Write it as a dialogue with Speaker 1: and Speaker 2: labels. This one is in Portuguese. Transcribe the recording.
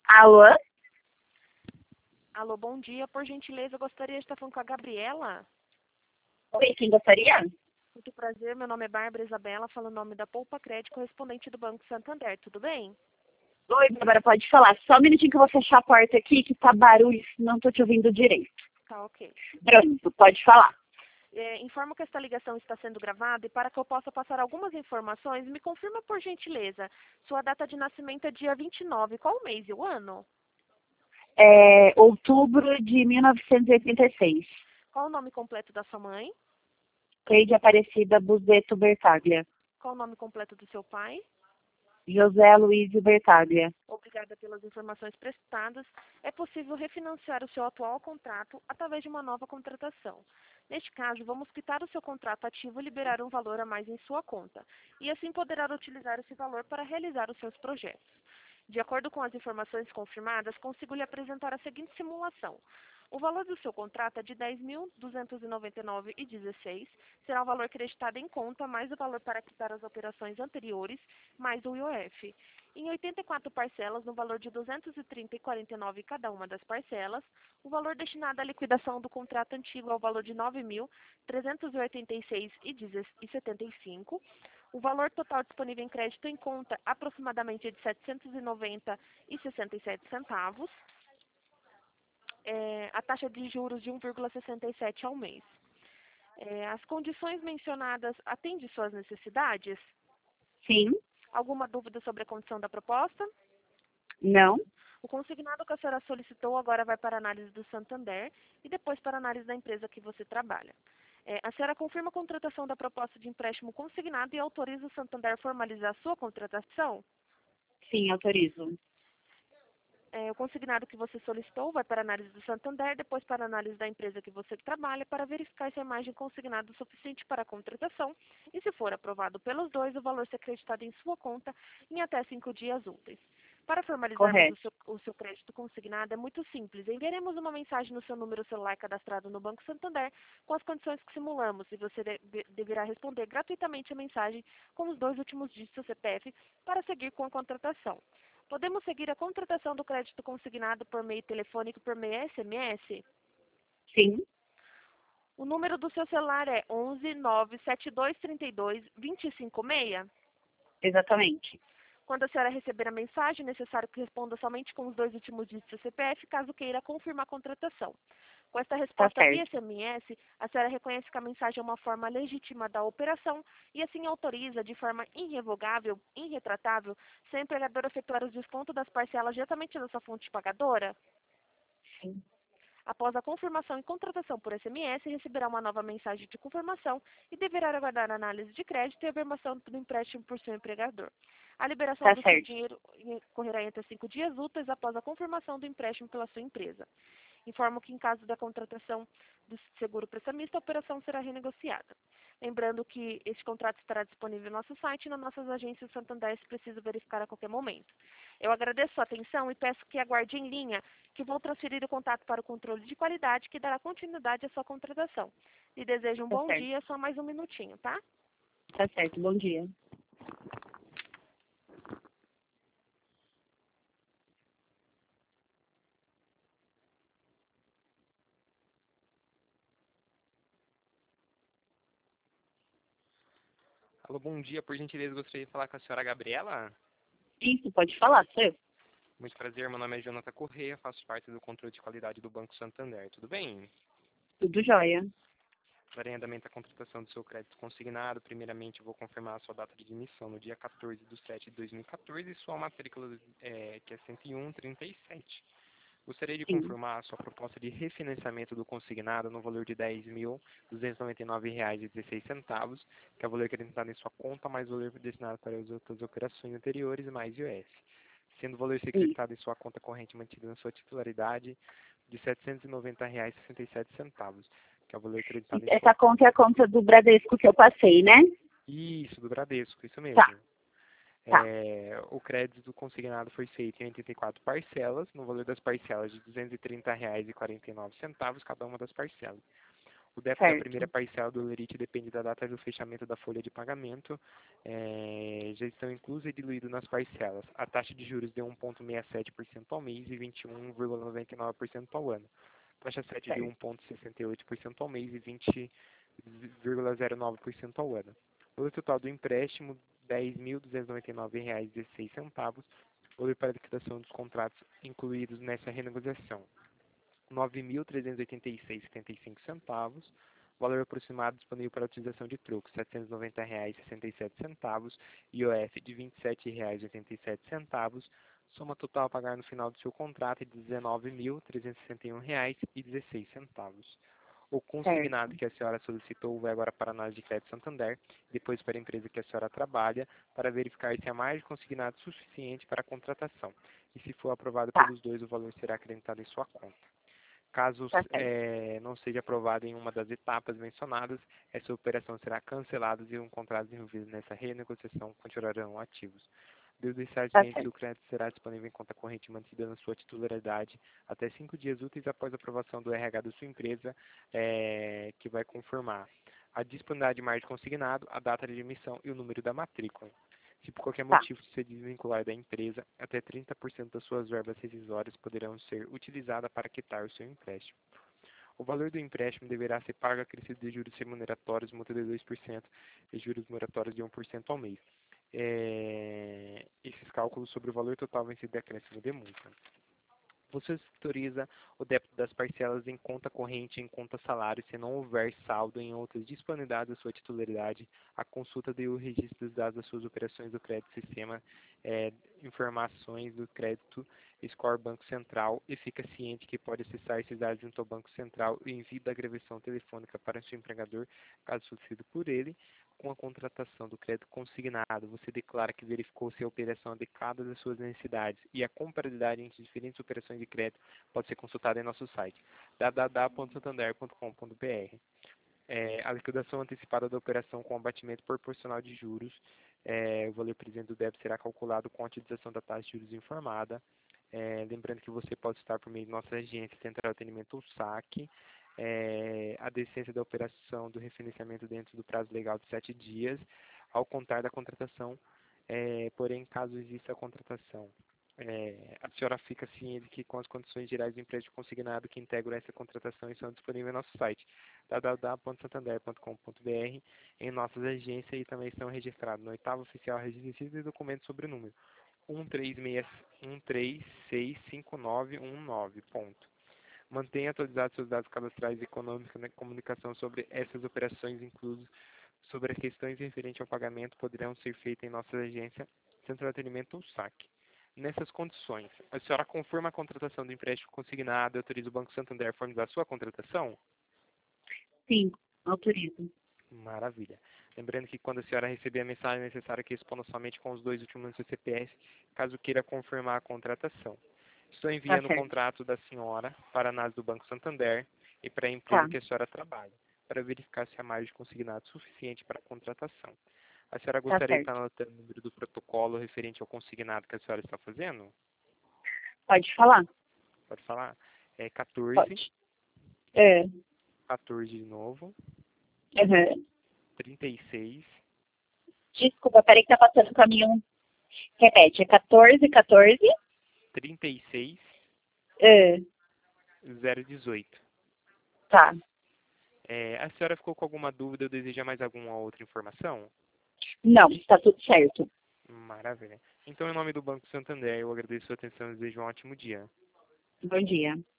Speaker 1: Alô?
Speaker 2: Alô, bom dia. Por gentileza, eu gostaria de estar falando com a Gabriela.
Speaker 1: Oi, quem gostaria?
Speaker 2: Muito prazer, meu nome é Bárbara Isabela, falo o nome da Poupa Crédito, correspondente do Banco Santander. Tudo bem?
Speaker 1: Oi, Bárbara, pode falar. Só um minutinho que eu vou fechar a porta aqui, que tá barulho, não tô te ouvindo direito.
Speaker 2: Tá, ok.
Speaker 1: Pronto, pode falar.
Speaker 2: Informo que esta ligação está sendo gravada e para que eu possa passar algumas informações, me confirma por gentileza. Sua data de nascimento é dia 29. Qual o mês e o ano?
Speaker 1: Outubro de 1986.
Speaker 2: Qual o nome completo da sua mãe?
Speaker 1: Cleide Aparecida Buzeto Bertaglia.
Speaker 2: Qual o nome completo do seu pai?
Speaker 1: José Luiz Bertaglia.
Speaker 2: Obrigada pelas informações prestadas. É possível refinanciar o seu atual contrato através de uma nova contratação. Neste caso, vamos quitar o seu contrato ativo e liberar um valor a mais em sua conta, e assim poderá utilizar esse valor para realizar os seus projetos. De acordo com as informações confirmadas, consigo lhe apresentar a seguinte simulação. O valor do seu contrato é de R$ 10.299,16, será o valor creditado em conta, mais o valor para quitar as operações anteriores, mais o IOF. Em 84 parcelas, no valor de R$ 230,49 cada uma das parcelas, o valor destinado à liquidação do contrato antigo é o valor de R$ 9.386,75. O valor total disponível em crédito em conta aproximadamente é de R$ 790,67. A taxa de juros de 1,67 ao mês. As condições mencionadas atendem suas necessidades?
Speaker 1: Sim?
Speaker 2: Alguma dúvida sobre a condição da proposta?
Speaker 1: Não?
Speaker 2: O consignado que a senhora solicitou agora vai para a análise do Santander e depois para a análise da empresa que você trabalha. A senhora confirma a contratação da proposta de empréstimo consignado e autoriza o Santander a formalizar a sua contratação?
Speaker 1: Sim, autorizo.
Speaker 2: O consignado que você solicitou vai para a análise do Santander, depois para a análise da empresa que você trabalha, para verificar se a imagem consignada é suficiente para a contratação e, se for aprovado pelos dois, o valor ser acreditado em sua conta em até 5 dias úteis. Para formalizarmos
Speaker 1: Correto.
Speaker 2: o seu crédito consignado é muito simples. Enviaremos uma mensagem no seu número celular cadastrado no Banco Santander com as condições que simulamos e você deverá responder gratuitamente a mensagem com os 2 últimos dígitos do seu CPF para seguir com a contratação. Podemos seguir a contratação do crédito consignado por meio telefônico e por meio SMS?
Speaker 1: Sim?
Speaker 2: O número do seu celular é 11 972 32 256.
Speaker 1: Exatamente.
Speaker 2: Quando a senhora receber a mensagem, é necessário que responda somente com os 2 últimos dígitos do CPF, caso queira confirmar a contratação. Com esta
Speaker 1: Tá
Speaker 2: resposta via
Speaker 1: certo.
Speaker 2: SMS, a senhora reconhece que a mensagem é uma forma legítima da operação e assim autoriza de forma irrevogável, irretratável, seu empregador a efetuar o desconto das parcelas diretamente da sua fonte pagadora?
Speaker 1: Sim.
Speaker 2: Após a confirmação e contratação por SMS, receberá uma nova mensagem de confirmação e deverá aguardar a análise de crédito e a afirmação do empréstimo por seu empregador. A liberação
Speaker 1: Tá
Speaker 2: do seu
Speaker 1: certo.
Speaker 2: dinheiro ocorrerá entre 5 dias úteis após a confirmação do empréstimo pela sua empresa. Informo que, em caso da contratação do seguro prestamista, a operação será renegociada. Lembrando que este contrato estará disponível no nosso site e nas nossas agências Santander, se preciso verificar a qualquer momento. Eu agradeço sua atenção e peço que aguarde em linha, que vou transferir o contato para o controle de qualidade, que dará continuidade à sua contratação. Lhe desejo um
Speaker 1: Tá
Speaker 2: bom
Speaker 1: certo.
Speaker 2: dia, só mais um minutinho, tá?
Speaker 1: Tá certo. Bom dia.
Speaker 3: Alô, bom dia. Por gentileza, gostaria de falar com a senhora Gabriela.
Speaker 1: Isso, pode falar, sou eu.
Speaker 3: Muito prazer, meu nome é Jonathan Correia, faço parte do controle de qualidade do Banco Santander. Tudo bem?
Speaker 1: Tudo jóia.
Speaker 3: Para andamento da contratação do seu crédito consignado, primeiramente eu vou confirmar a sua data de emissão no dia 14/7/2014 e sua matrícula que é 10137. Gostaria de
Speaker 1: Sim.
Speaker 3: confirmar a sua proposta de refinanciamento do consignado no valor de R$ 10.299,16, que é o valor acreditado em sua conta, mais o valor destinado para as outras operações anteriores, mais IOF. Sendo o valor
Speaker 1: Isso.
Speaker 3: secretado em sua conta corrente mantido na sua titularidade de R$ 790,67, que é o valor acreditado em sua
Speaker 1: Essa conta é a conta do Bradesco que eu passei, né?
Speaker 3: Isso, do Bradesco, isso
Speaker 1: Tá,
Speaker 3: mesmo.
Speaker 1: tá.
Speaker 3: O crédito consignado foi feito em 84 parcelas, no valor das parcelas de R$ 230,49, cada uma das parcelas. O débito da primeira parcela do Lerite depende da data do fechamento da folha de pagamento. Já estão inclusos e diluídos nas parcelas. A taxa de juros de 1,67% ao mês e 21,99% ao ano. Taxa 7 de 1,68% ao mês e 20,09% ao ano. O total do empréstimo, R$ 10.299,16. Valor para liquidação dos contratos incluídos nessa renegociação, R$ 9.386,75. Valor aproximado disponível para utilização de troco, R$ 790,67. IOF de R$ 27,87. Soma total a pagar no final do seu contrato é de R$ 19.361,16. O consignado que a senhora solicitou vai agora para a análise de crédito Santander, depois para a empresa que a senhora trabalha, para verificar se há mais de consignado suficiente para a contratação. E se for aprovado pelos dois, o valor será acreditado em sua conta. Caso não seja aprovado em uma das etapas mencionadas, essa operação será cancelada e os contratos envolvidos nessa renegociação continuarão ativos. Devido a estar ciente, o crédito será disponível em conta corrente mantida na sua titularidade até 5 dias úteis após a aprovação do RH da sua empresa, que vai confirmar a disponibilidade de margem consignado, a data de emissão e o número da matrícula. Se por qualquer motivo se desvincular da empresa, até 30% das suas verbas rescisórias poderão ser utilizadas para quitar o seu empréstimo. O valor do empréstimo deverá ser pago acrescido de juros remuneratórios, multa de 2% e juros moratórios de 1% ao mês. Esses cálculos sobre o valor total vão ser de acréscimo de multa. Você autoriza o débito das parcelas em conta corrente e em conta salário se não houver saldo em outras disponibilidades da sua titularidade, a consulta do registro dos dados das suas operações do crédito sistema, informações do crédito Score Banco Central, e fica ciente que pode acessar esses dados junto ao Banco Central e envio da gravação telefônica para seu empregador, caso solicitado por ele. Com a contratação do crédito consignado, você declara que verificou se a operação adequada das suas necessidades e a comparabilidade entre diferentes operações de crédito pode ser consultada em nosso site www.santander.com.br. A liquidação antecipada da operação com abatimento proporcional de juros, o valor presente do débito será calculado com a utilização da taxa de juros informada. Lembrando que você pode estar por meio de nossa agência Central de Atendimento ou SAC. A decência da operação do refinanciamento dentro do prazo legal de 7 dias, ao contar da contratação, porém, caso exista a contratação, a senhora fica ciente que com as condições gerais do empréstimo consignado que integram essa contratação estão disponíveis no nosso site www.santander.com.br, em nossas agências, e também estão registrados no 8º Oficial Registro e documento sobre o número 1365919. Mantenha atualizados seus dados cadastrais e econômicos na comunicação sobre essas operações, incluso sobre as questões referentes ao pagamento, poderão ser feitas em nossa agência, Centro de Atendimento ou SAC. Nessas condições, a senhora confirma a contratação do empréstimo consignado e autoriza o Banco Santander a formalizar a sua contratação?
Speaker 1: Sim, autorizo.
Speaker 3: Maravilha. Lembrando que quando a senhora receber a mensagem, é necessário que responda somente com os 2 últimos números do CPF, caso queira confirmar a contratação. Estou enviando o contrato da senhora para a análise do Banco Santander e para a empresa que a senhora trabalha, para verificar se há margem consignado suficiente para a contratação. A senhora gostaria de estar anotando o número do protocolo referente ao consignado que a senhora está fazendo?
Speaker 1: Pode falar.
Speaker 3: Pode falar? 14.
Speaker 1: Pode.
Speaker 3: 14 de novo. 36.
Speaker 1: Desculpa, peraí que tá passando o caminhão. Repete, 14.
Speaker 3: 36. 018.
Speaker 1: Tá.
Speaker 3: A senhora ficou com alguma dúvida ou deseja mais alguma outra informação?
Speaker 1: Não, está tudo certo.
Speaker 3: Maravilha. Então, em nome do Banco Santander, eu agradeço a sua atenção e desejo um ótimo dia.
Speaker 1: Bom dia.